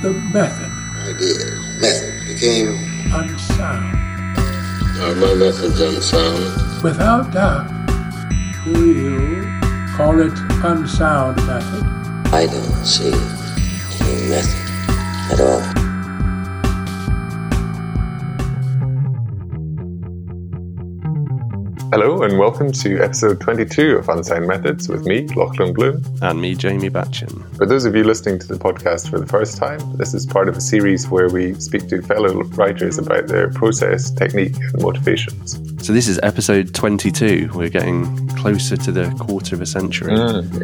the method. Idea, method became unsound. Are my methods unsound? Without doubt. Do you call it unsound method? I don't see any method at all. Hello and welcome to episode 22 of Unsound Methods with me, Lachlan Bloom. And me, Jamie Batchin. For those of you listening to the podcast for the first time, this is part of a series where we speak to fellow writers about their process, technique and motivations. So this is episode 22. We're getting closer to the quarter of a century.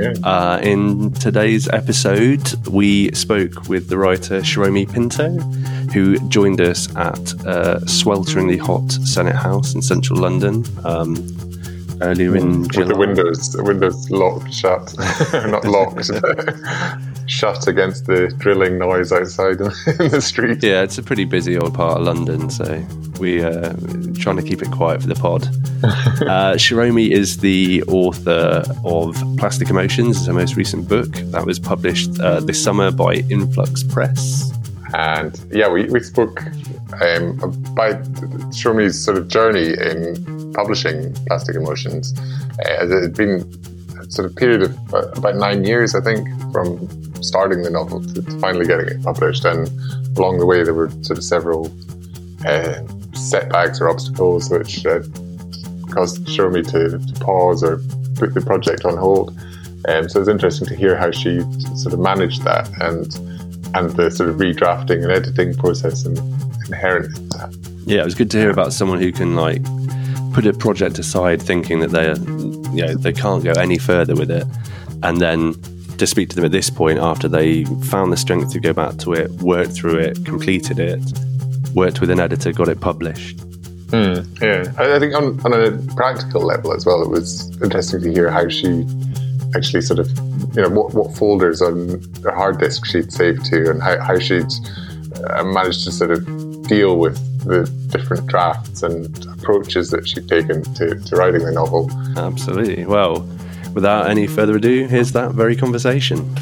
In today's episode, we spoke with the writer Shiromi Pinto, who joined us at swelteringly hot Senate House in central London earlier in July. With the windows locked shut, not locked, shut against the drilling noise outside in the street. Yeah, it's a pretty busy old part of London, so we're trying to keep it quiet for the pod. Shiromi is the author of Plastic Emotions, it's her most recent book that was published this summer by Influx Press. And yeah, we spoke about Shiromi's sort of journey in publishing Plastic Emotions. It had been a sort of period of about 9 years, I think, from starting the novel to finally getting it published. And along the way, there were sort of several setbacks or obstacles which caused Shiromi to pause or put the project on hold. So it's interesting to hear how she sort of managed that and the sort of redrafting and editing process inherent in that. Yeah, it was good to hear about someone who can like put a project aside thinking that they can't go any further with it, and then to speak to them at this point after they found the strength to go back to it, worked through it, completed it, worked with an editor, got it published. Yeah, I think on a practical level as well, it was interesting to hear how she actually sort of, what folders on the hard disk she'd saved to, and how she'd managed to sort of deal with the different drafts and approaches that she'd taken to writing the novel. Absolutely. Well, without any further ado, here's that very conversation.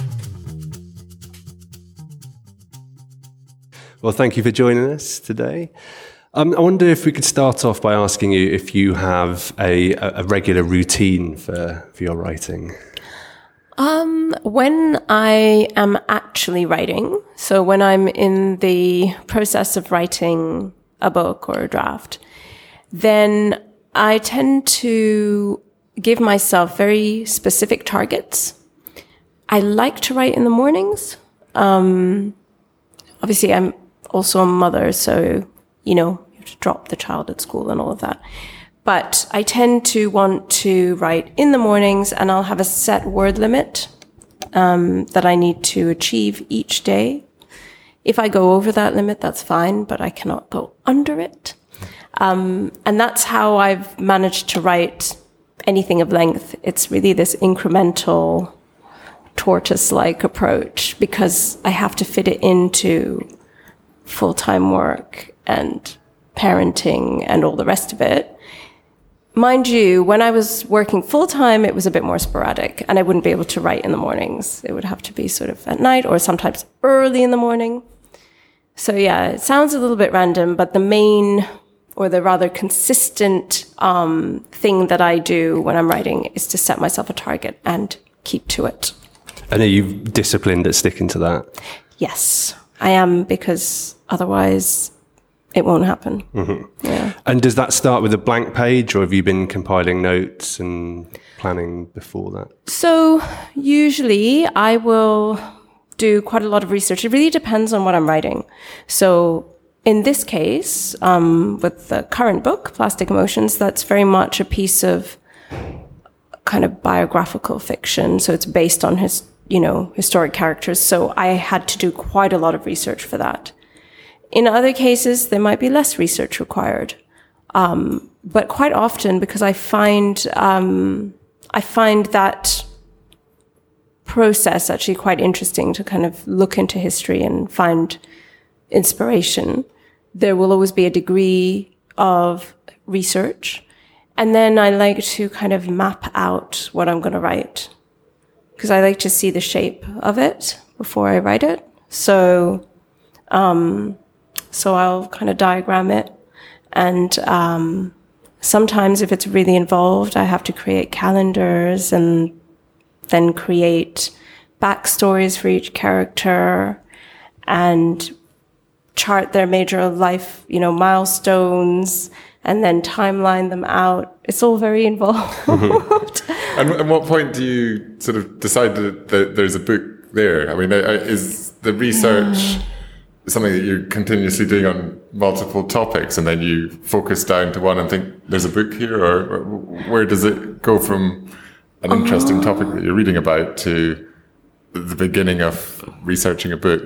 Well, thank you for joining us today. I wonder if we could start off by asking you if you have a regular routine for your writing. When I am actually writing, so when I'm in the process of writing a book or a draft, then I tend to give myself very specific targets. I like to write in the mornings. Obviously, I'm also a mother, so, you have to drop the child at school and all of that. But I tend to want to write in the mornings, and I'll have a set word limit that I need to achieve each day. If I go over that limit, that's fine, but I cannot go under it. And that's how I've managed to write anything of length. It's really this incremental tortoise-like approach, because I have to fit it into full-time work and parenting and all the rest of it. Mind you, when I was working full-time, it was a bit more sporadic, and I wouldn't be able to write in the mornings. It would have to be sort of at night or sometimes early in the morning. So yeah, it sounds a little bit random, but the main, or the rather consistent thing that I do when I'm writing is to set myself a target and keep to it. And are you disciplined at sticking to that? Yes, I am, because otherwise it won't happen. Mm-hmm. Yeah. And does that start with a blank page, or have you been compiling notes and planning before that? So usually I will do quite a lot of research. It really depends on what I'm writing. So in this case, with the current book, Plastic Emotions, that's very much a piece of kind of biographical fiction. So it's based on historic characters. So I had to do quite a lot of research for that. In other cases, there might be less research required. But quite often, because I find that process actually quite interesting to kind of look into history and find inspiration, there will always be a degree of research. And then I like to kind of map out what I'm going to write, because I like to see the shape of it before I write it. So So I'll kind of diagram it. And sometimes if it's really involved, I have to create calendars and then create backstories for each character and chart their major life, milestones, and then timeline them out. It's all very involved. And at what point do you sort of decide that there's a book there? I mean, is the research something that you're continuously doing on multiple topics, and then you focus down to one and think there's a book here, or where does it go from an interesting topic that you're reading about to the beginning of researching a book?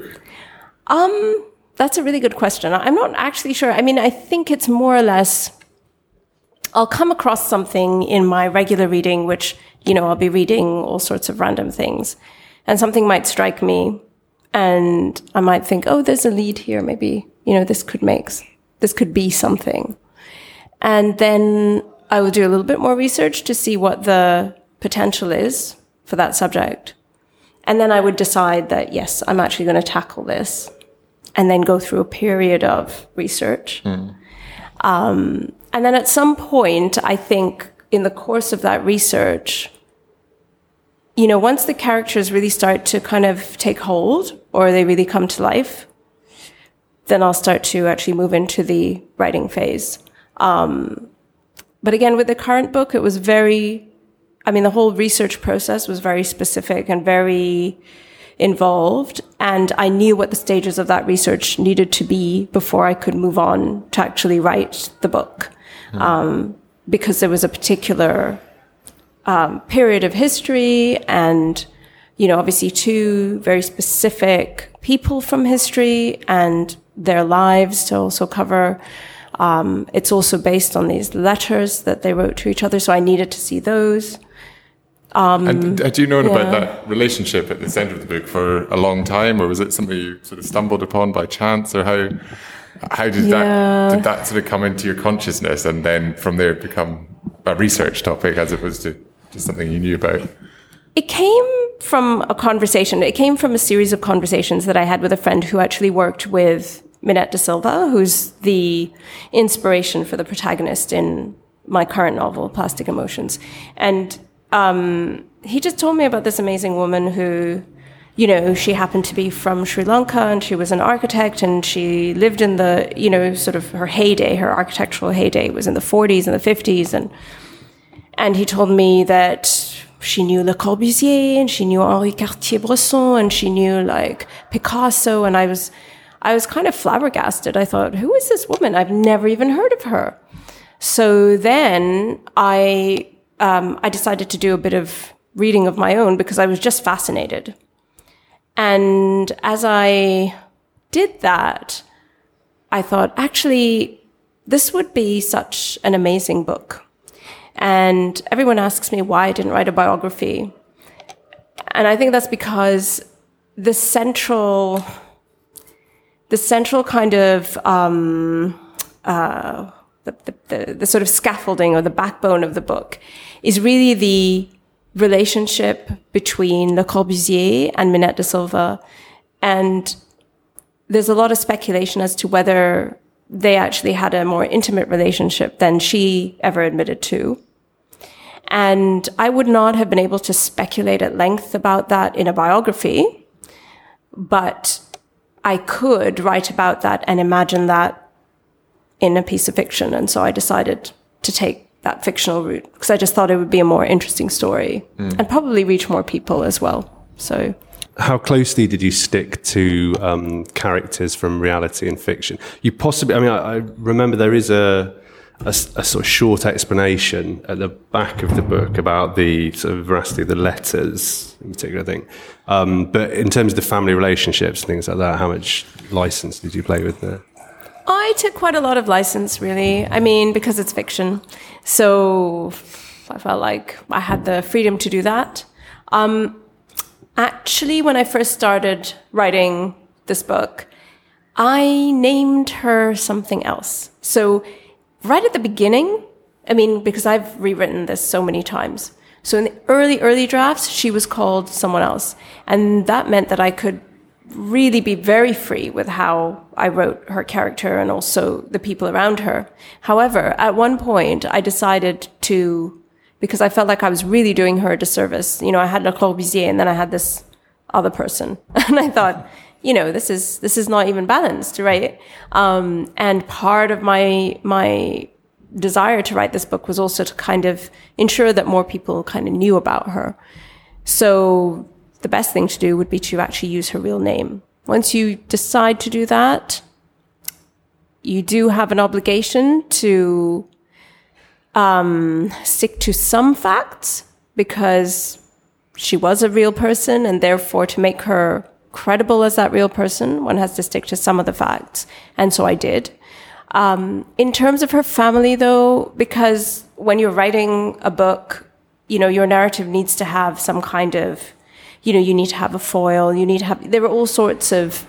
That's a really good question. I'm not actually sure. I mean, I think it's more or less, I'll come across something in my regular reading, which, I'll be reading all sorts of random things, and something might strike me, and I might think, oh, there's a lead here. Maybe, this could be something. And then I will do a little bit more research to see what the potential is for that subject. And then I would decide that, yes, I'm actually going to tackle this, and then go through a period of research. And then at some point, I think in the course of that research, once the characters really start to kind of take hold, or they really come to life, then I'll start to actually move into the writing phase. But again, with the current book, it was the whole research process was very specific and very involved, and I knew what the stages of that research needed to be before I could move on to actually write the book, because there was a particular period of history, and obviously two very specific people from history and their lives to also cover. It's also based on these letters that they wrote to each other, so I needed to see those. And had you known about that relationship at the centre of the book for a long time, or was it something you sort of stumbled upon by chance, or how did that sort of come into your consciousness, and then from there become a research topic as opposed to just something you knew about? It came from a conversation. It came from a series of conversations that I had with a friend who actually worked with Minette de Silva, who's the inspiration for the protagonist in my current novel, Plastic Emotions. And he just told me about this amazing woman who, she happened to be from Sri Lanka, and she was an architect, and she lived in the, sort of her heyday, her architectural heyday was in the 40s and the 50s. And he told me that she knew Le Corbusier, and she knew Henri Cartier-Bresson, and she knew like Picasso. And I was kind of flabbergasted. I thought, who is this woman? I've never even heard of her. So then I decided to do a bit of reading of my own because I was just fascinated. And as I did that, I thought, actually, this would be such an amazing book. And everyone asks me why I didn't write a biography. And I think that's because the central kind of the sort of scaffolding or the backbone of the book is really the relationship between Le Corbusier and Minette de Silva. And there's a lot of speculation as to whether they actually had a more intimate relationship than she ever admitted to. And I would not have been able to speculate at length about that in a biography, but I could write about that and imagine that in a piece of fiction. And so I decided to take that fictional route because I just thought it would be a more interesting story and probably reach more people as well. So, how closely did you stick to characters from reality and fiction? You possibly, I remember there is a sort of short explanation at the back of the book about the sort of veracity of the letters in particular, I think. But in terms of the family relationships and things like that, how much license did you play with there? I took quite a lot of license, really. I mean, because it's fiction. So I felt like I had the freedom to do that. Actually, when I first started writing this book, I named her something else. So right at the beginning, because I've rewritten this so many times. So in the early drafts, she was called someone else. And that meant that I could really be very free with how I wrote her character and also the people around her. However, at one point I decided to, because I felt like I was really doing her a disservice. You know, I had Le Corbusier and then I had this other person. And I thought, you know, this is not even balanced, right? And part of my desire to write this book was also to kind of ensure that more people kind of knew about her. So the best thing to do would be to actually use her real name. Once you decide to do that, you do have an obligation to stick to some facts, because she was a real person, and therefore to make her credible as that real person, one has to stick to some of the facts. And so I did. In terms of her family, though, because when you're writing a book, you know, your narrative needs to have some kind of, you know, you need to have a foil, you need to have, there are all sorts of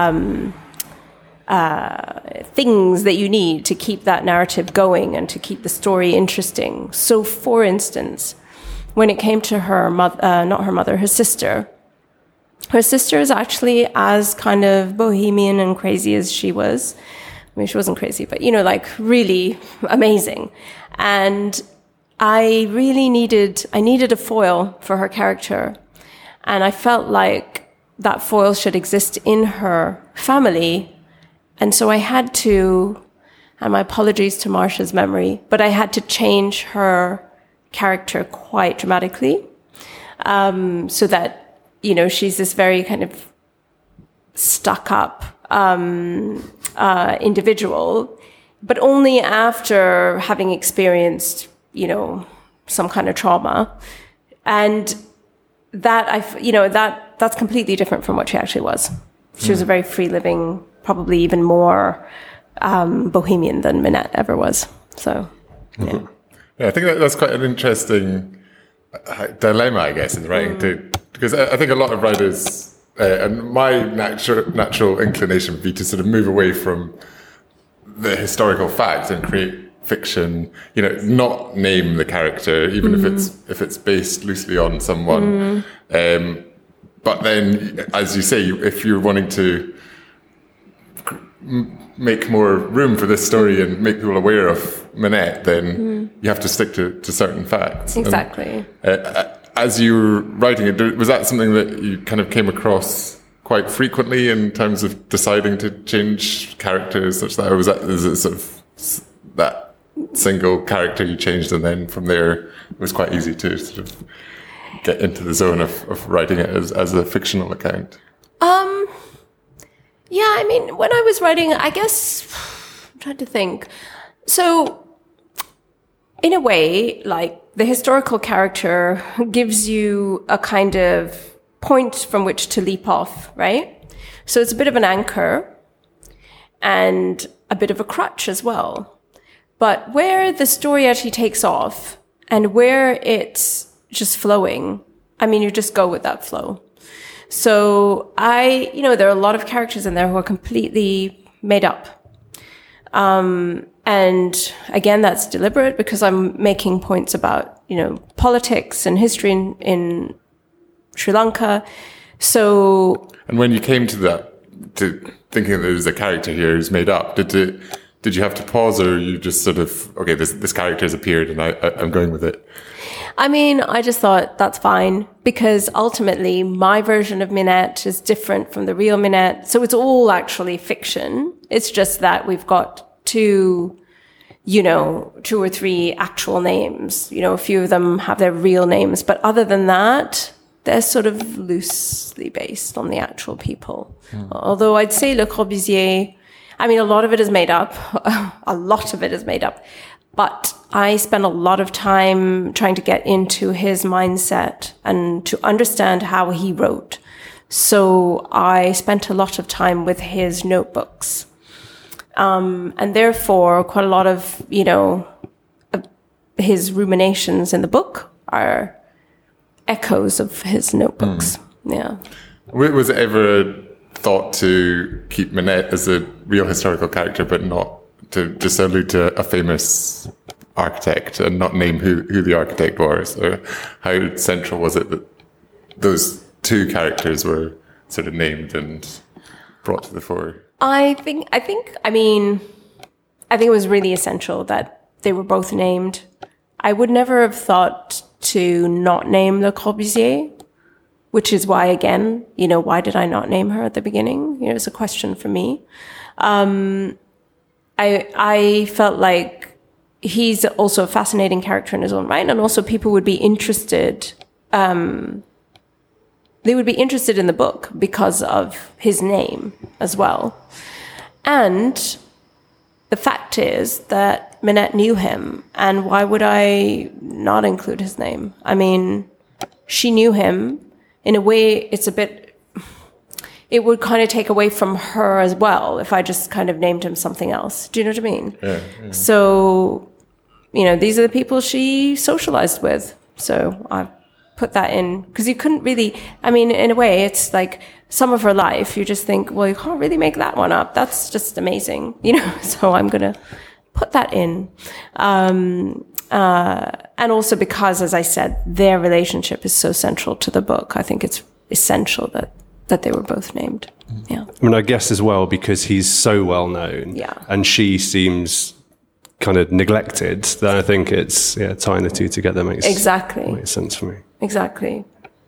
things that you need to keep that narrative going and to keep the story interesting. So, for instance, when it came to her mother, her sister is actually as kind of bohemian and crazy as she was. I mean, she wasn't crazy, but, you know, like really amazing. And I really needed a foil for her character. And I felt like that foil should exist in her family. And so I had to, and my apologies to Marsha's memory, but I had to change her character quite dramatically, so that, you know, she's this very kind of stuck up individual, but only after having experienced, you know, some kind of trauma. And that that's completely different from what she actually was. She was a very free living, probably even more bohemian than Minette ever was. So, yeah. Yeah, I think that's quite an interesting dilemma, I guess, in the writing too, because I think a lot of writers, and my natural inclination would be to sort of move away from the historical facts and create fiction. You know, not name the character, even if it's based loosely on someone. But then, as you say, if you're wanting to make more room for this story and make people aware of Minette, then you have to stick to certain facts. Exactly. And, as you were writing it, was that something that you kind of came across quite frequently in terms of deciding to change characters such that, or is it sort of that single character you changed and then from there it was quite easy to sort of get into the zone of writing it as a fictional account? Yeah, I mean, when I was writing, I guess, I'm trying to think. So, in a way, like, the historical character gives you a kind of point from which to leap off, right? So it's a bit of an anchor and a bit of a crutch as well. But where the story actually takes off and where it's just flowing, I mean, you just go with that flow. So there are a lot of characters in there who are completely made up. And again, that's deliberate because I'm making points about, you know, politics and history in Sri Lanka. So. And when you came to that, to thinking that there was a character here who's made up, did you have to pause, or you just sort of, okay, this character has appeared and I'm going with it? I mean, I just thought that's fine, because ultimately my version of Minette is different from the real Minette. So it's all actually fiction. It's just that we've got two or three actual names. You know, a few of them have their real names. But other than that, they're sort of loosely based on the actual people. Although I'd say Le Corbusier, I mean, a lot of it is made up. But I spent a lot of time trying to get into his mindset and to understand how he wrote. So I spent a lot of time with his notebooks. And therefore, quite a lot of, you know, his ruminations in the book are echoes of his notebooks. Yeah. Was it ever thought to keep Minette as a real historical character, but not to just allude to a famous architect and not name who the architect was? Or how central was it that those two characters were sort of named and brought to the fore? I think it was really essential that they were both named. I would never have thought to not name Le Corbusier, which is why, again, why did I not name her at the beginning? It's a question for me. I felt like he's also a fascinating character in his own right, and also people would be interested. They would be interested in the book because of his name as well. And the fact is that Minette knew him, and why would I not include his name? I mean, she knew him. In a way, it would kind of take away from her as well if I just kind of named him something else. Do you know what I mean? Yeah. So, these are the people she socialized with. So I put that in because you couldn't really, in a way, it's like some of her life. You just think, well, you can't really make that one up. That's just amazing, so I'm going to put that in. And also because, as I said, their relationship is so central to the book. I think it's essential that they were both named. Yeah. I guess as well, because he's so well known, and she seems kind of neglected, that I think it's tying the two together makes sense for me. Exactly.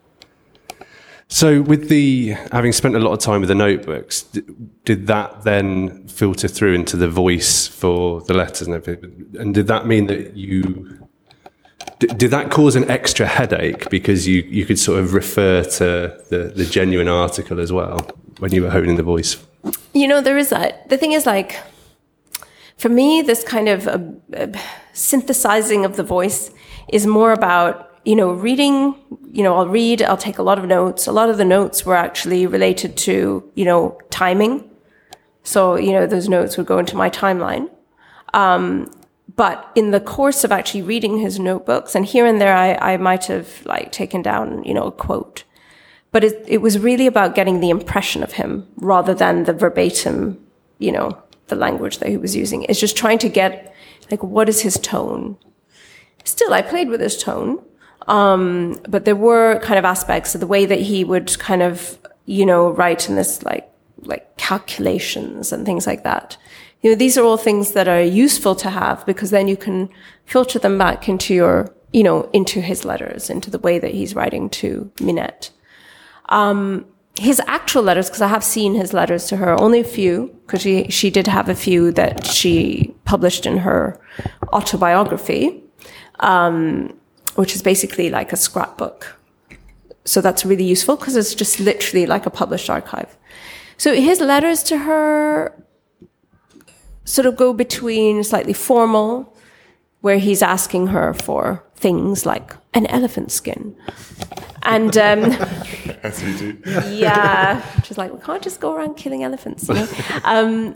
So with having spent a lot of time with the notebooks, did that then filter through into the voice for the letters and everything? And did that mean that did that cause an extra headache because you could sort of refer to the genuine article as well when you were honing the voice? There is that. The thing is, like, for me, this kind of synthesizing of the voice is more about, reading, I'll take a lot of notes. A lot of the notes were actually related to, timing. So, those notes would go into my timeline. But in the course of actually reading his notebooks, and here and there I might have taken down, a quote. But it was really about getting the impression of him rather than the verbatim, the language that he was using. It's just trying to get, what is his tone? Still, I played with his tone. But there were kind of aspects of the way that he would kind of, write in this like calculations and things like that. These are all things that are useful to have because then you can filter them back into your, into his letters, into the way that he's writing to Minette. His actual letters, because I have seen his letters to her, only a few, because she did have a few that she published in her autobiography, which is basically like a scrapbook. So that's really useful because it's just literally like a published archive. So his letters to her sort of go between slightly formal, where he's asking her for things like an elephant skin. And as we do. Yeah. She's like, we can't just go around killing elephants, and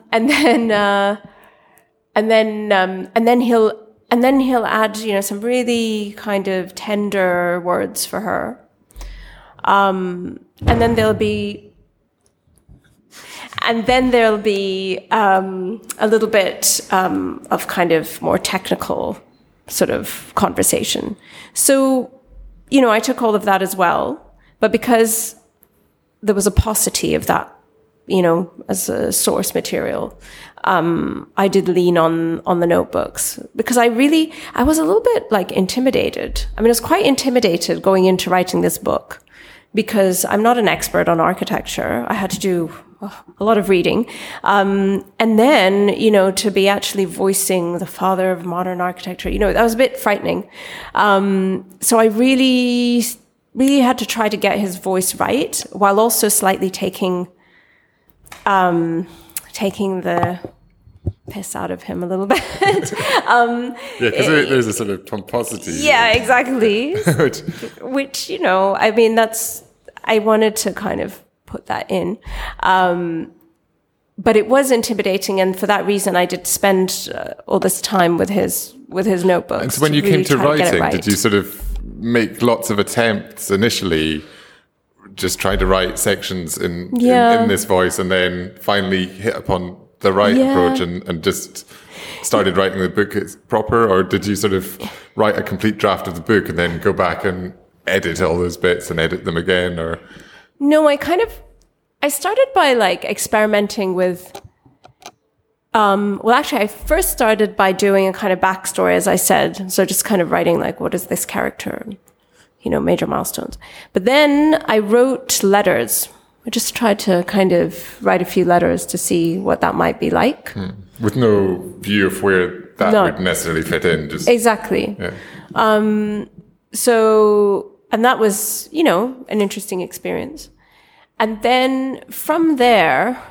then he'll add, some really kind of tender words for her. And then there'll be a little bit of kind of more technical sort of conversation. So, I took all of that as well, but because there was a paucity of that, as a source material, I did lean on the notebooks because I was a little bit intimidated. I was quite intimidated going into writing this book because I'm not an expert on architecture. I had to do a lot of reading. And then, to be actually voicing the father of modern architecture, that was a bit frightening. So I really, really had to try to get his voice right while also slightly taking the piss out of him a little bit. Because there's a sort of pomposity. Yeah, exactly. Which, I wanted to kind of put that in. But it was intimidating, and for that reason, I did spend all this time with his notebooks. And so when you came to writing, did you sort of make lots of attempts initially, just trying to write sections in this voice, and then finally hit upon the right approach and just started writing the book proper? Or did you sort of write a complete draft of the book and then go back and edit all those bits and edit them again? Or no, I started by like experimenting with. Well, actually, I first started by doing a kind of backstory, as I said. So just kind of writing like, what is this character? You know, major milestones. But then I wrote letters. I just tried to kind of write a few letters to see what that might be like. With no view of where that would necessarily fit in. Just exactly. Yeah. And that was, you know, an interesting experience. And then from there,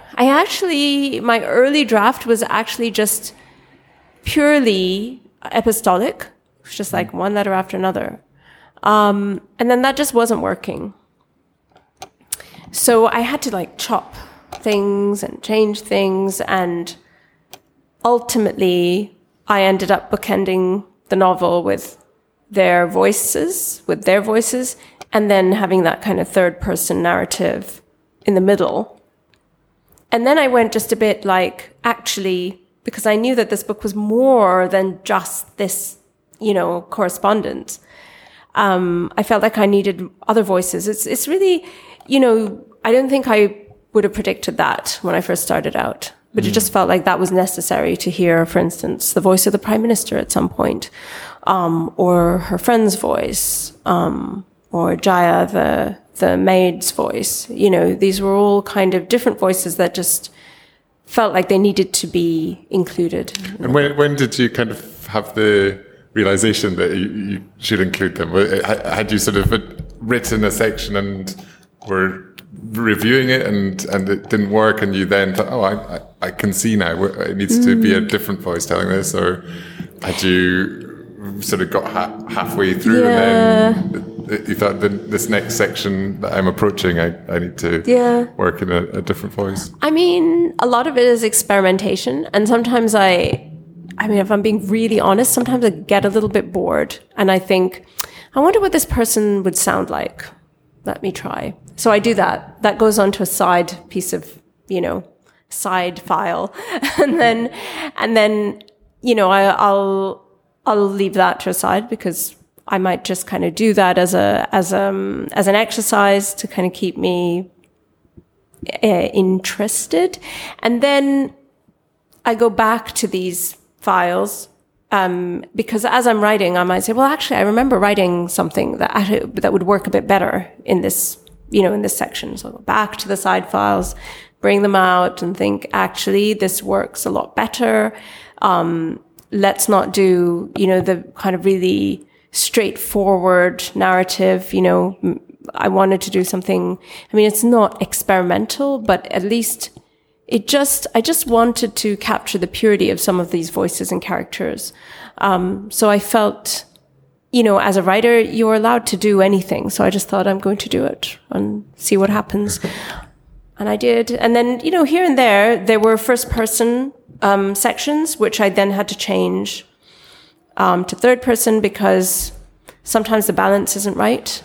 my early draft was actually just purely epistolic. It was just like one letter after another. And then that just wasn't working. So I had to like chop things and change things. And ultimately, I ended up bookending the novel with their voices, and then having that kind of third person narrative in the middle. And then I went just a bit like, actually, because I knew that this book was more than just this, you know, correspondence. I felt like I needed other voices. It's really, you know, I don't think I would have predicted that when I first started out, but it just felt like that was necessary to hear, for instance, the voice of the Prime Minister at some point, or her friend's voice, or Jaya, the maid's voice. You know, these were all kind of different voices that just felt like they needed to be included. And when did you kind of have the realization that you should include them? Had you sort of written a section and were reviewing it and it didn't work, and you then thought, oh, I can see now it needs to be a different voice telling this? Or had you sort of got halfway through and then you thought, this next section that I'm approaching, I need to work in a different voice? I mean, a lot of it is experimentation. And sometimes I mean, if I'm being really honest, sometimes I get a little bit bored and I think, I wonder what this person would sound like. Let me try. So I do that. That goes onto a side piece of, you know, side file. and then, you know, I'll leave that to a side because I might just kind of do that as an exercise to kind of keep me interested. And then I go back to these files, because as I'm writing, I might say, well, actually, I remember writing something that would work a bit better in this, you know, in this section. So I'll go back to the side files, bring them out and think, actually, this works a lot better. Let's not do, you know, the kind of really straightforward narrative. You know, I wanted to do something, I mean, it's not experimental, but at least I just wanted to capture the purity of some of these voices and characters. So I felt, you know, as a writer, you're allowed to do anything. So I just thought, I'm going to do it and see what happens. And I did. And then, you know, here and there were first person sections, which I then had to change to third person because sometimes the balance isn't right.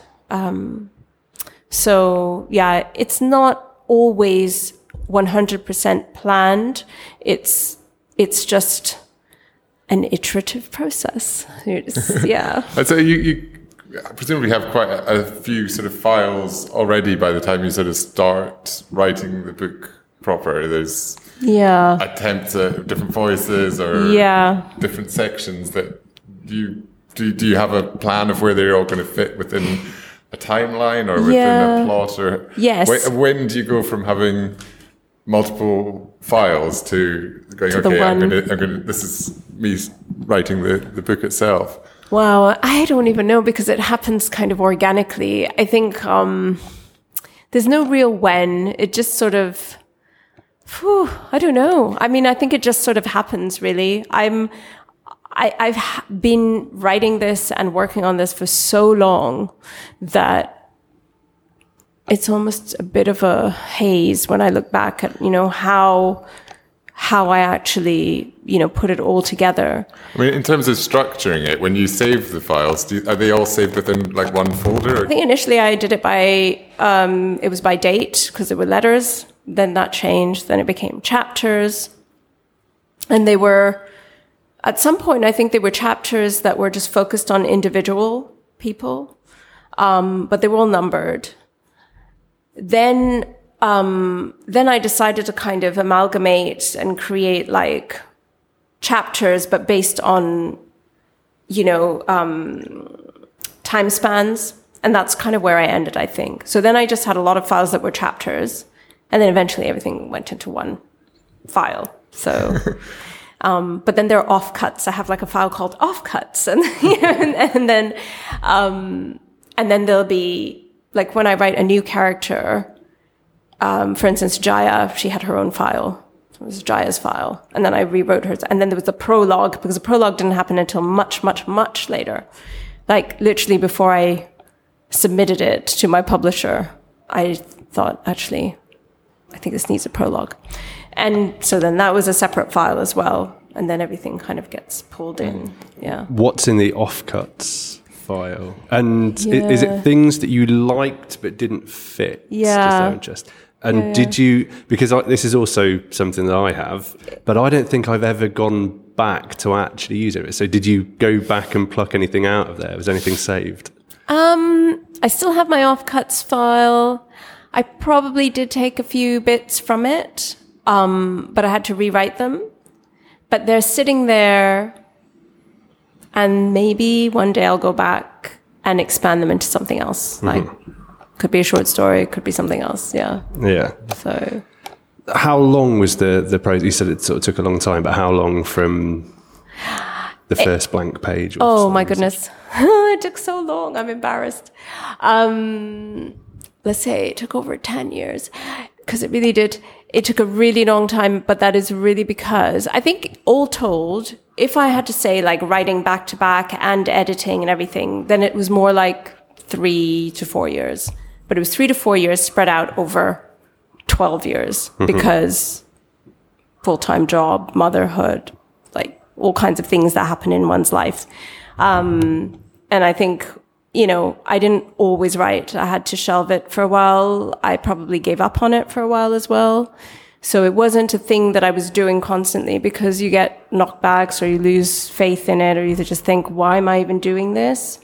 So yeah, it's not always 100% planned. It's just an iterative process. Yeah. So you presumably have quite a few sort of files already by the time you sort of start writing the book proper. There's attempts at different voices or different sections that do you have a plan of where they're all going to fit within a timeline or within a plot? Or yes. When do you go from having multiple files to going, okay, I'm gonna, this is me writing the book itself? Wow, I don't even know because it happens kind of organically. I think there's no real when. It just sort of, I don't know. I mean, I think it just sort of happens, really. I've been writing this and working on this for so long that it's almost a bit of a haze when I look back at, you know, how I actually, you know, put it all together. I mean, in terms of structuring it, when you save the files, are they all saved within like one folder? I think initially I did it by, it was by date because there were letters. Then that changed. Then it became chapters. And they were, at some point, I think they were chapters that were just focused on individual people. But they were all numbered. Then then I decided to kind of amalgamate and create like chapters, but based on, time spans. And that's kind of where I ended, I think. So then I just had a lot of files that were chapters, and then eventually everything went into one file. So, but then there are offcuts. I have like a file called offcuts, and then there'll be like when I write a new character. For instance, Jaya, she had her own file. It was Jaya's file. And then I rewrote hers. And then there was the prologue, because the prologue didn't happen until much, much, much later. Like literally before I submitted it to my publisher, I thought, actually, I think this needs a prologue. And so then that was a separate file as well. And then everything kind of gets pulled in. Yeah. What's in the offcuts file? And is it things that you liked but didn't fit? Yeah. Just out of interest. And did you, because this is also something that I have, but I don't think I've ever gone back to actually use it. So did you go back and pluck anything out of there? Was anything saved? I still have my offcuts file. I probably did take a few bits from it, but I had to rewrite them. But they're sitting there, and maybe one day I'll go back and expand them into something else. Like, could be a short story, could be something else. Yeah. Yeah. So, how long was the process? You said it sort of took a long time, but how long from the first blank page? Oh my goodness, it took so long. I'm embarrassed. Let's say it took over 10 years, because it really did. It took a really long time, but that is really because I think all told, if I had to say like writing back to back and editing and everything, then it was more like 3 to 4 years. But it was 3 to 4 years spread out over 12 years because full-time job, motherhood, like all kinds of things that happen in one's life. And I think, I didn't always write. I had to shelve it for a while. I probably gave up on it for a while as well. So it wasn't a thing that I was doing constantly, because you get knockbacks or you lose faith in it, or you just think, why am I even doing this?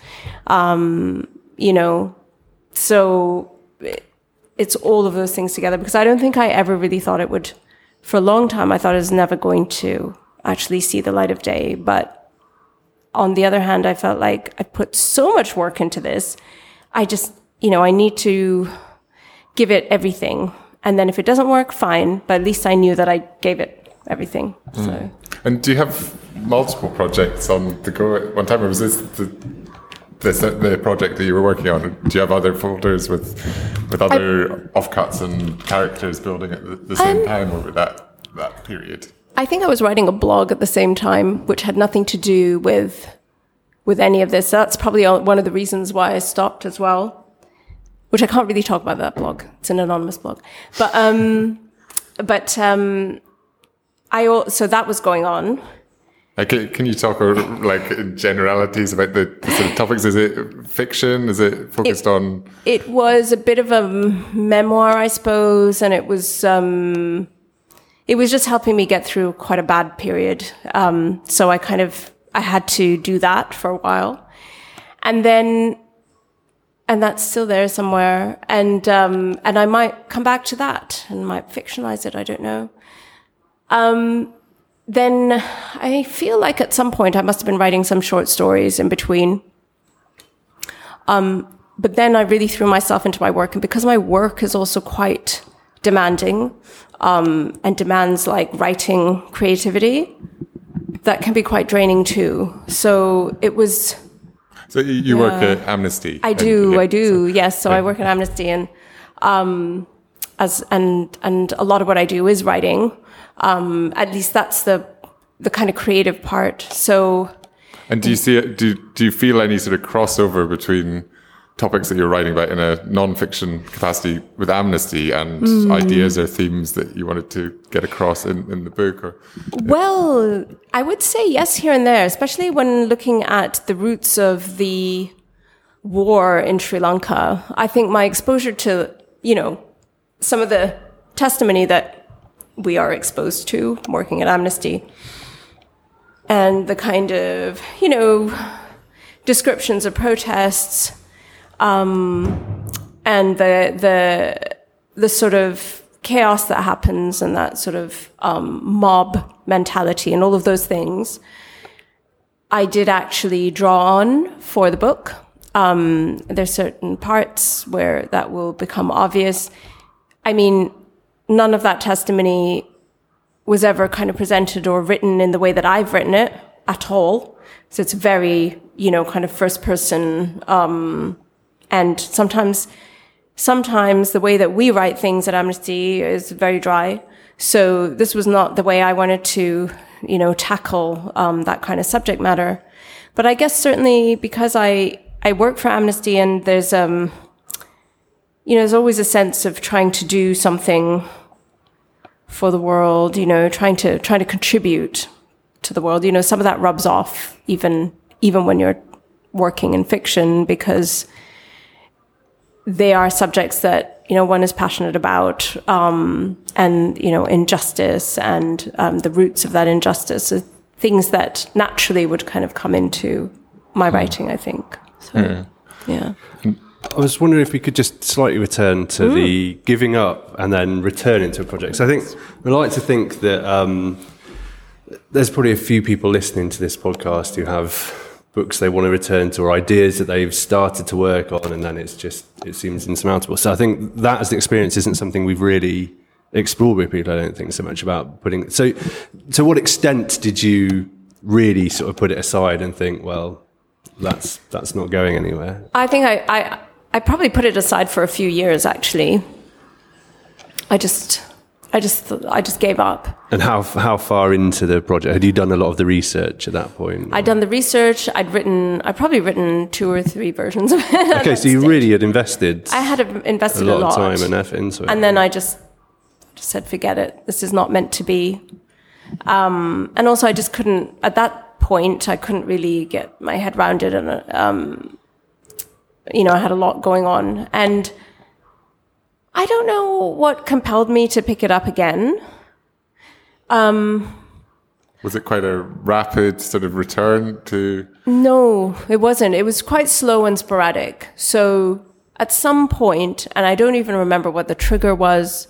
So it's all of those things together, because I don't think I ever really thought it would, for a long time, I thought it was never going to actually see the light of day. But on the other hand, I felt like I put so much work into this. I just, I need to give it everything. And then if it doesn't work, fine. But at least I knew that I gave it everything. So. And do you have multiple projects on the go at one time, or was this the project that you were working on? Do you have other folders with other offcuts and characters building at the same time over that period? I think I was writing a blog at the same time, which had nothing to do with any of this. So that's probably one of the reasons why I stopped as well, which I can't really talk about that blog. It's an anonymous blog. So that was going on. Can you talk like in generalities about the sort of topics? Is it fiction? Is it focused on? It was a bit of a memoir, I suppose, and it was just helping me get through quite a bad period. So I had to do that for a while, and that's still there somewhere. And I might come back to that and might fictionalize it. I don't know. Then I feel like at some point I must have been writing some short stories in between. But then I really threw myself into my work, and because my work is also quite demanding, and demands like writing creativity, that can be quite draining too. So it was. So you work at Amnesty? I do. Yes. So I work at Amnesty, and and a lot of what I do is writing. At least that's the kind of creative part. So. And do you see it? Do you feel any sort of crossover between topics that you're writing about in a non-fiction capacity with Amnesty and ideas or themes that you wanted to get across in the book? Or, Well, I would say yes here and there, especially when looking at the roots of the war in Sri Lanka. I think my exposure to, some of the testimony that we are exposed to working at Amnesty, and the kind of, descriptions of protests, and the the sort of chaos that happens and that sort of mob mentality and all of those things, I did actually draw on for the book. There's certain parts where that will become obvious. I mean, none of that testimony was ever kind of presented or written in the way that I've written it at all. So it's very, kind of first person. And sometimes the way that we write things at Amnesty is very dry. So this was not the way I wanted to, tackle that kind of subject matter. But I guess certainly because I work for Amnesty, and there's there's always a sense of trying to do something for the world, trying to contribute to the world. Some of that rubs off even when you're working in fiction, because they are subjects that, one is passionate about, and, injustice and the roots of that injustice are things that naturally would kind of come into my writing, I think. So, yeah. I was wondering if we could just slightly return to the giving up and then return into a project. So I think we like to think that there's probably a few people listening to this podcast who have books they want to return to or ideas that they've started to work on, and then it seems insurmountable. So I think that as an experience isn't something we've really explored with people, I don't think, so much about putting... So to what extent did you really sort of put it aside and think, well, that's not going anywhere? I think I probably put it aside for a few years, actually. I just gave up. And how far into the project? Had you done a lot of the research at that point? I'd done the research. I'd probably written 2 or 3 versions of it. Okay, so you really had invested. I had invested a lot of time and effort into it. And then I just said, forget it. This is not meant to be. And also, I just couldn't. At that point, I couldn't really get my head around it, and I had a lot going on, and I don't know what compelled me to pick it up again. Was it quite a rapid sort of return to... No, it wasn't. It was quite slow and sporadic. So at some point, and I don't even remember what the trigger was,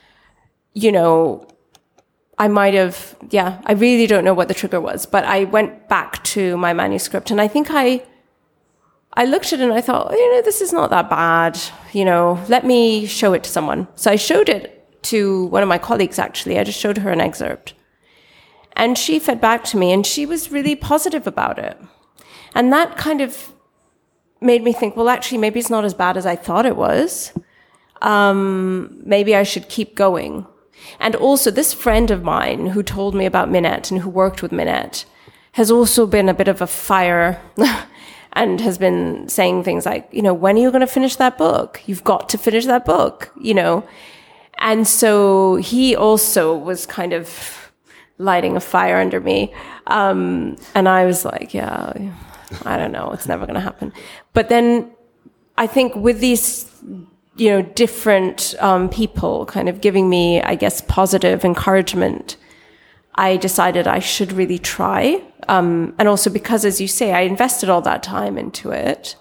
I might have, I really don't know what the trigger was, but I went back to my manuscript, and I think I looked at it and I thought, this is not that bad. Let me show it to someone. So I showed it to one of my colleagues, actually. I just showed her an excerpt. And she fed back to me, and she was really positive about it. And that kind of made me think, well, actually, maybe it's not as bad as I thought it was. Maybe I should keep going. And also, this friend of mine who told me about Minette and who worked with Minette has also been a bit of a fire and has been saying things like, when are you going to finish that book? You've got to finish that book, And so he also was kind of lighting a fire under me. And I was like, I don't know, it's never going to happen. But then I think with these, different people kind of giving me, I guess, positive encouragement, I decided I should really try. And also because, as you say, I invested all that time into it.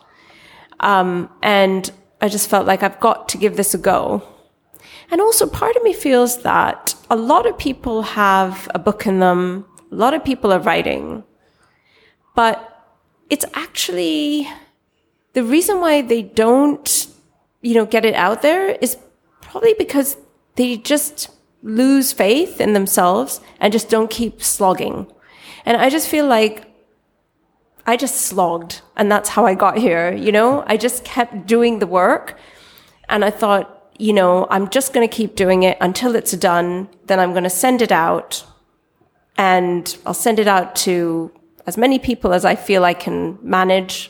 And I just felt like I've got to give this a go. And also part of me feels that a lot of people have a book in them. A lot of people are writing. But it's actually the reason why they don't, get it out there is probably because they just lose faith in themselves and just don't keep slogging. And I just feel like I just slogged, and that's how I got here, I just kept doing the work, and I thought, I'm just going to keep doing it until it's done. Then I'm going to send it out, and I'll send it out to as many people as I feel I can manage,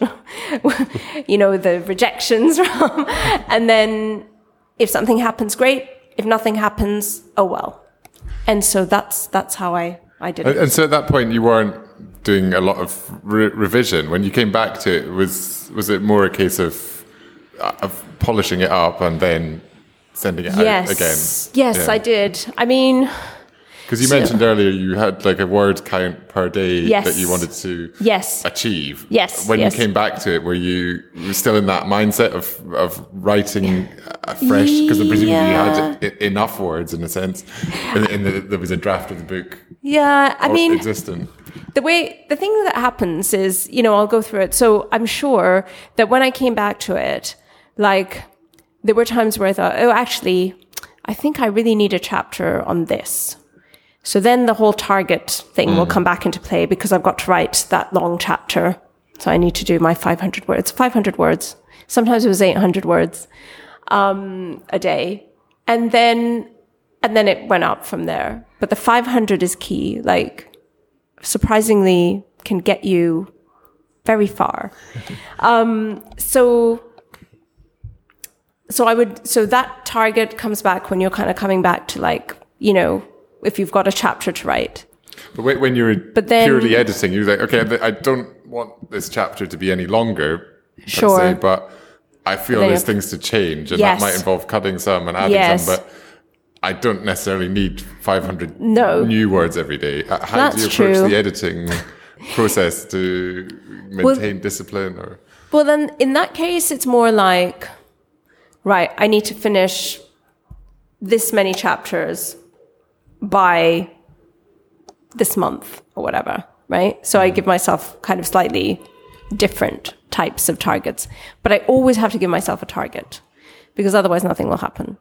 the rejections from. And then if something happens, great. If nothing happens, oh well. And so that's how I did it. And so at that point, you weren't doing a lot of revision. When you came back to it, was it more a case of polishing it up and then sending it out again? Yes, I did. I mean, Because you mentioned earlier you had like a word count per day that you wanted to achieve. Yes. When you came back to it, were you still in that mindset of writing fresh? Because presumably you had enough words in a sense. There was a draft of the book. Yeah, I mean, existent. The thing that happens is, I'll go through it. So I'm sure that when I came back to it, like, there were times where I thought, oh, actually, I think I really need a chapter on this. So then the whole target thing will come back into play because I've got to write that long chapter. So I need to do my 500 words. 500 words. Sometimes it was 800 words a day. And then it went up from there. But the 500 is key. Like, surprisingly can get you very far. So that target comes back when you're kind of coming back to, like, if you've got a chapter to write. But when you were purely editing, you were like, okay, I don't want this chapter to be any longer, sure, say, but I feel there's things to change, and that might involve cutting some and adding some, but I don't necessarily need 500 new words every day. How do you approach the editing process to maintain discipline? Well, then in that case, it's more like, right, I need to finish this many chapters by this month or whatever, right? So I give myself kind of slightly different types of targets, but I always have to give myself a target because otherwise nothing will happen.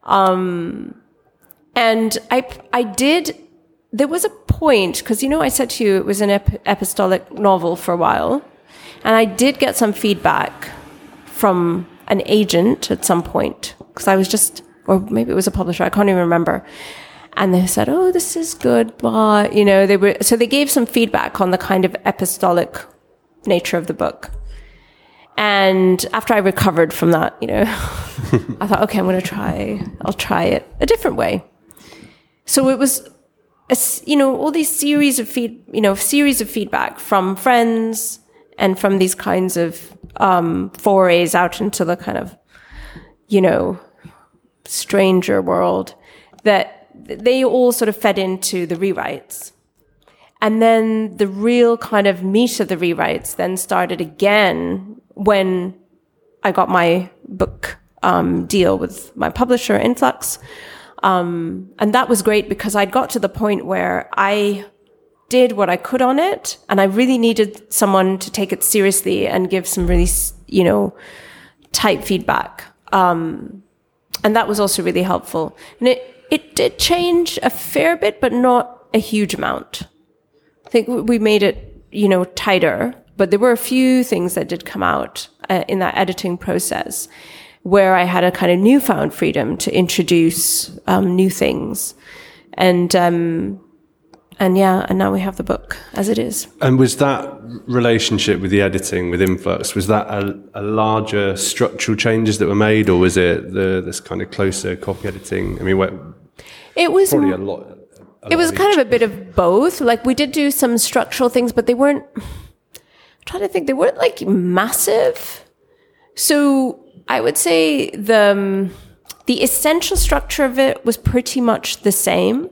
And there was a point, because, I said to you it was an epistolic novel for a while, and I did get some feedback from an agent at some point, because I was or maybe it was a publisher, I can't even remember. And they said, oh, this is good, but, so they gave some feedback on the kind of epistolic nature of the book. And after I recovered from that, I thought, okay, I'll try it a different way. So it was, all these series of feedback from friends and from these kinds of forays out into the kind of, stranger world, that they all sort of fed into the rewrites. And then the real kind of meat of the rewrites then started again when I got my book deal with my publisher, Influx. And that was great because I'd got to the point where I did what I could on it, and I really needed someone to take it seriously and give some really, tight feedback. And that was also really helpful. And it did change a fair bit, but not a huge amount. I think we made it, tighter, but there were a few things that did come out in that editing process where I had a kind of newfound freedom to introduce new things. And now we have the book as it is. And was that relationship with the editing, with Influx, was that a larger structural changes that were made, or was it this kind of closer copy editing? I mean, it was probably a lot. It was kind of a bit of both. Like, we did do some structural things, but they weren't, I'm trying to think, they weren't like massive. So I would say the essential structure of it was pretty much the same.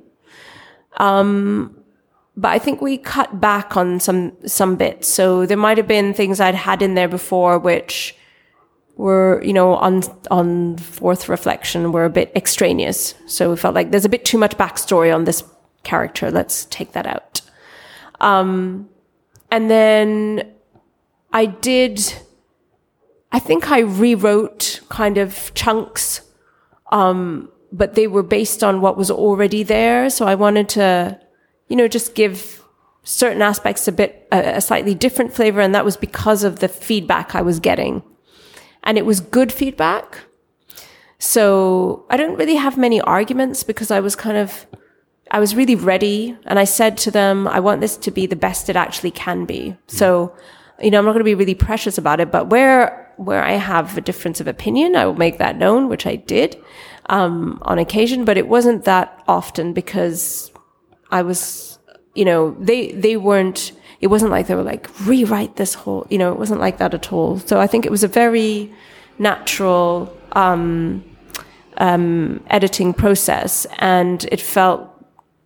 But I think we cut back on some bits. So there might have been things I'd had in there before, which were, on fourth reflection, were a bit extraneous. So we felt like there's a bit too much backstory on this character. Let's take that out. And then I think I rewrote kind of chunks, but they were based on what was already there. So I wanted to, just give certain aspects a slightly different flavor. And that was because of the feedback I was getting. And it was good feedback. So I don't really have many arguments because I was really ready. And I said to them, I want this to be the best it actually can be. So, I'm not going to be really precious about it, but where I have a difference of opinion, I will make that known, which I did, on occasion, but it wasn't that often because I was, they weren't, it wasn't like they were like, rewrite this whole, it wasn't like that at all. So I think it was a very natural, editing process, and it felt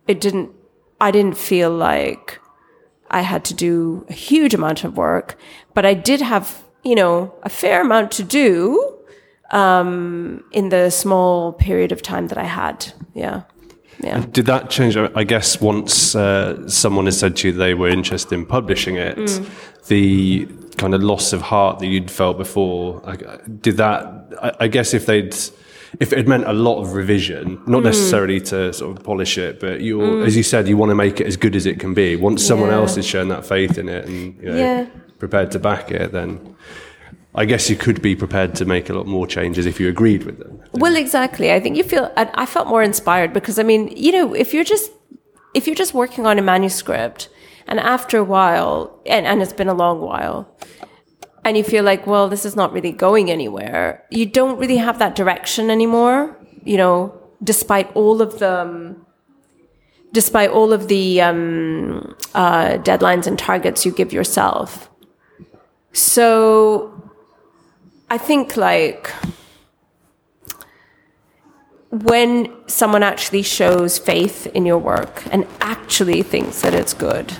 I didn't feel like I had to do a huge amount of work, but I did have, a fair amount to do in the small period of time that I had. Yeah. Yeah. Did that change? I guess once someone has said to you they were interested in publishing it, the kind of loss of heart that you'd felt before, did that? I guess if it had meant a lot of revision, not necessarily to sort of polish it, but as you said, you want to make it as good as it can be. Once someone else has shown that faith in it and prepared to back it, then I guess you could be prepared to make a lot more changes if you agreed with them. Well, exactly. I think I felt more inspired because, if you're just working on a manuscript and after a while, and it's been a long while, and you feel like, well, this is not really going anywhere, you don't really have that direction anymore, despite all of the deadlines and targets you give yourself. So I think when someone actually shows faith in your work and actually thinks that it's good,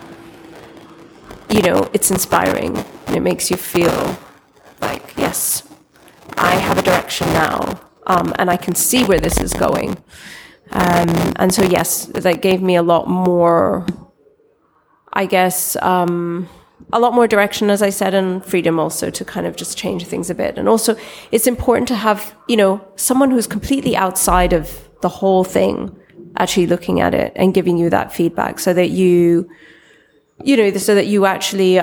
it's inspiring and it makes you feel like, yes, I have a direction now, and I can see where this is going. And so, yes, that gave me a lot more, I guess, a lot more direction, as I said, and freedom also to kind of just change things a bit. And also, it's important to have, someone who's completely outside of the whole thing actually looking at it and giving you that feedback so that you actually,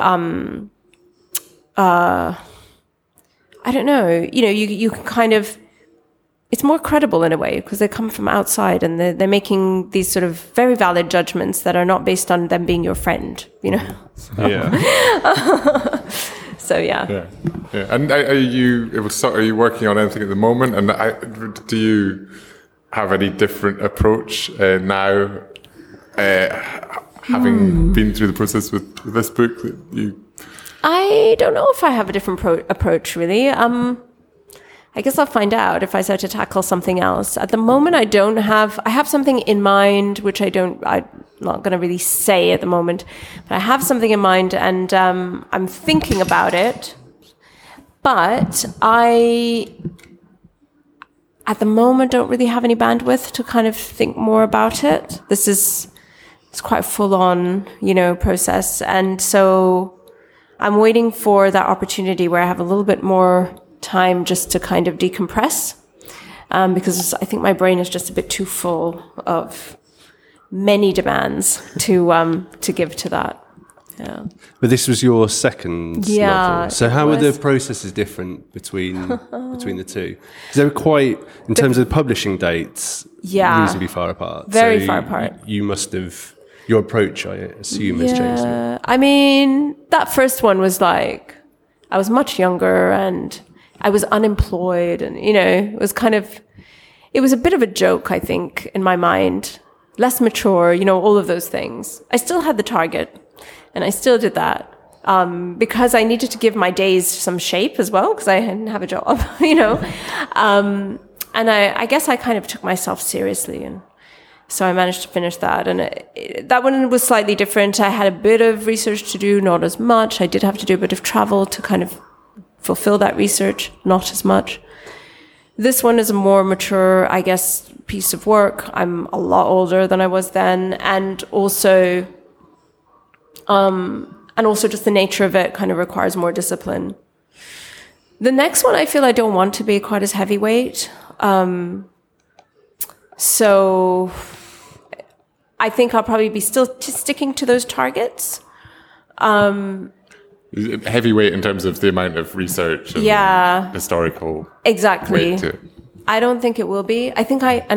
I don't know, you can kind of, it's more credible in a way because they come from outside and they're making these sort of very valid judgments that are not based on them being your friend, So. Yeah. So yeah. And are you working on anything at the moment? And do you have any different approach now, having been through the process with this book that you? I don't know if I have a different approach really. I guess I'll find out if I start to tackle something else. At the moment, I have something in mind, which I'm not going to really say at the moment, but I have something in mind and I'm thinking about it. But at the moment, don't really have any bandwidth to kind of think more about it. It's quite a full-on, process. And so I'm waiting for that opportunity where I have a little bit more time just to kind of decompress, because I think my brain is just a bit too full of many demands to give to that. Yeah. But this was your second novel. So how were the processes different between the two? Because they were quite, in terms of publishing dates, reasonably far apart. Very far apart. You must have, your approach, I assume, has changed. I mean, that first one was like, I was much younger and I was unemployed and, it was a bit of a joke, I think, in my mind. Less mature, all of those things. I still had the target and I still did that because I needed to give my days some shape as well because I didn't have a job, And I guess I kind of took myself seriously and so I managed to finish that. And that one was slightly different. I had a bit of research to do, not as much. I did have to do a bit of travel to kind of fulfill that research, not as much. This one is a more mature, I guess, piece of work. I'm a lot older than I was then, and also just the nature of it kind of requires more discipline. The next one, I feel I don't want to be quite as heavyweight. So I think I'll probably be still sticking to those targets. Heavyweight in terms of the amount of research and historical exactly weight to it. I don't think it will be. I think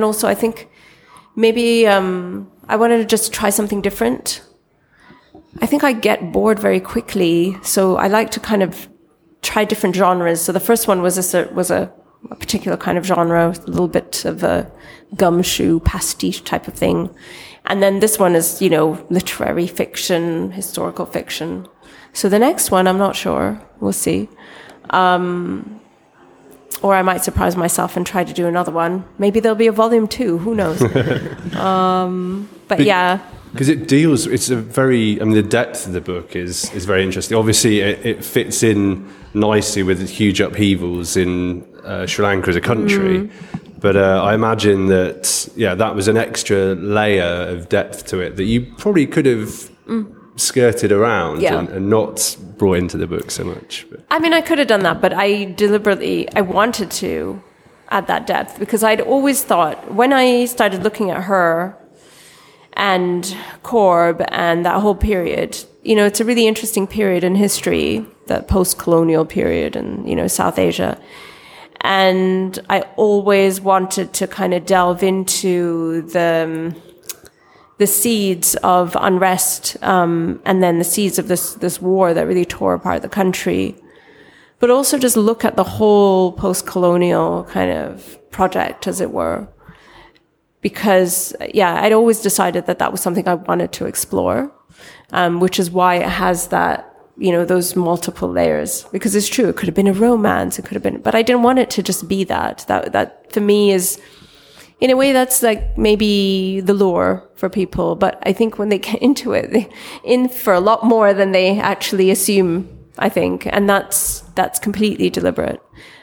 maybe I wanted to just try something different. I think I get bored very quickly, so I like to kind of try different genres. So the first one was a particular kind of genre, a little bit of a gumshoe pastiche type of thing. And then this one is, literary fiction, historical fiction. So the next one, I'm not sure. We'll see. Or I might surprise myself and try to do another one. Maybe there'll be a volume 2. Who knows? But yeah. Because it's a very, I mean, the depth of the book is very interesting. Obviously, it fits in nicely with huge upheavals in Sri Lanka as a country. But I imagine that, that was an extra layer of depth to it that you probably could have skirted around and not brought into the book so much. But. I mean, I could have done that, but I wanted to add that depth because I'd always thought, when I started looking at her and Corb and that whole period, it's a really interesting period in history, that post-colonial period in, South Asia. And I always wanted to kind of delve into the seeds of unrest, and then the seeds of this war that really tore apart the country. But also just look at the whole post-colonial kind of project, as it were. Because, I'd always decided that was something I wanted to explore, which is why it has that, those multiple layers. Because it's true, it could have been a romance, it could have been, but I didn't want it to just be that. That for me is, in a way, that's like maybe the lure for people. But I think when they get into it, they're in for a lot more than they actually assume, I think. And that's completely deliberate.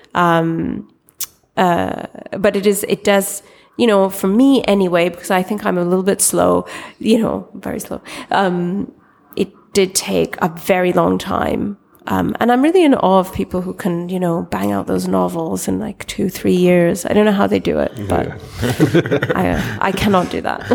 But it does, for me anyway, because I think I'm a little bit slow, very slow. It did take a very long time. And I'm really in awe of people who can, bang out those novels in like 2-3 years. I don't know how they do it, but I cannot do that.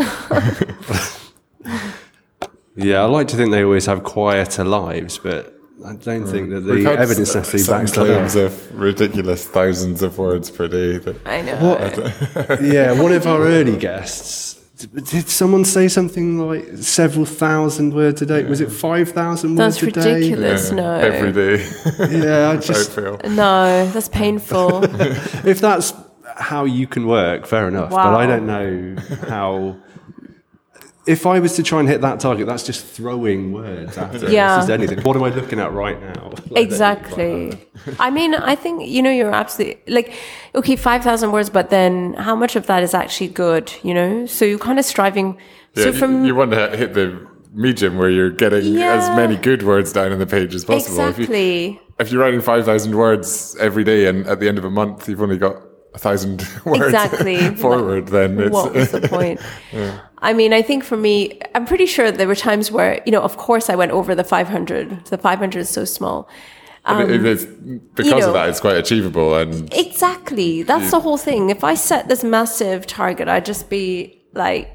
I like to think they always have quieter lives, but I don't think that the evidence necessarily backs that up. Claims of ridiculous thousands of words per day. I know. One of our early guests, did someone say something like several thousand words a day? Was it 5,000 words a day? That's ridiculous, no. Every day. I just... No, that's painful. If that's how you can work, fair enough. Wow. But I don't know how... If I was to try and hit that target, that's just throwing words after it. It's just anything. What am I looking at right now? Exactly. I mean, I think, you're absolutely, 5,000 words, but then how much of that is actually good, So you're kind of striving. Yeah, you want to hit the medium where you're getting as many good words down on the page as possible. Exactly. If you're writing 5,000 words every day and at the end of a month you've only got 1,000 words forward, then it's... What was the point? I mean, I think for me, I'm pretty sure there were times where, of course I went over the 500. The 500 is so small. It's because of that, it's quite achievable. And exactly. That's the whole thing. If I set this massive target, I'd just be like,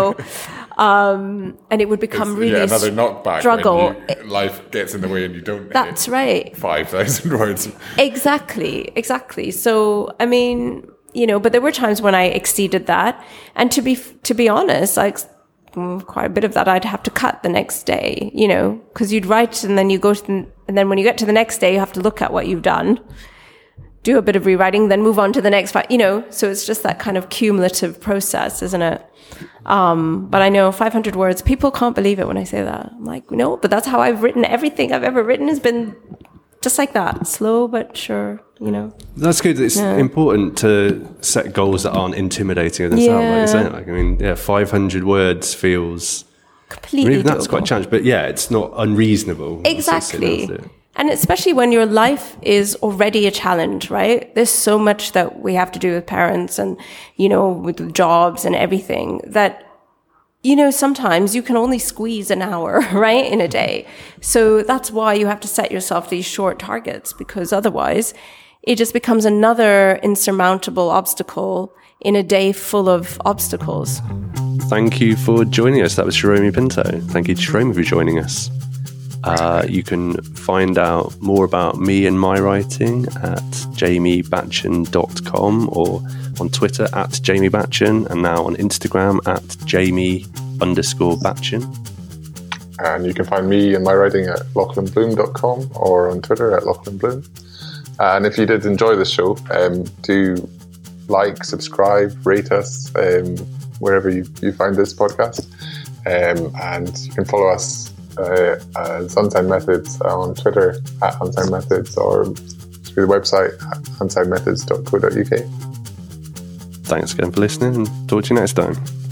and it would become really another knockback struggle. When life gets in the way and you don't That's right. 5,000 words. Exactly. So, I mean, but there were times when I exceeded that. And to be honest, quite a bit of that I'd have to cut the next day, because you'd write and then you go and then when you get to the next day, you have to look at what you've done, do a bit of rewriting, then move on to the next, so it's just that kind of cumulative process, isn't it? But I know 500 words, people can't believe it when I say that. I'm like, no, but that's how I've written. Everything I've ever written has been just like that, slow but sure, That's good. It's important to set goals that aren't intimidating in the sound, like, isn't it? 500 words feels completely that's quite a challenge, but it's not unreasonable. Exactly. And especially when your life is already a challenge, right? There's so much that we have to do with parents and, with jobs and everything that, sometimes you can only squeeze an hour, right, in a day. So that's why you have to set yourself these short targets, because otherwise it just becomes another insurmountable obstacle in a day full of obstacles. Thank you for joining us. That was Shiromi Pinto. Thank you to Shiromi for joining us. You can find out more about me and my writing at jamiebachchan.com or on Twitter at jamiebachchan and now on Instagram at jamie_Batchan. And you can find me and my writing at lachlanbloom.com or on Twitter at lachlanbloom. And if you did enjoy the show, do like, subscribe, rate us wherever you find this podcast. And you can follow us as Unsigned Methods on Twitter at Unsigned Methods, or through the website at handsignmethods.co.uk. Thanks again for listening, and talk to you next time.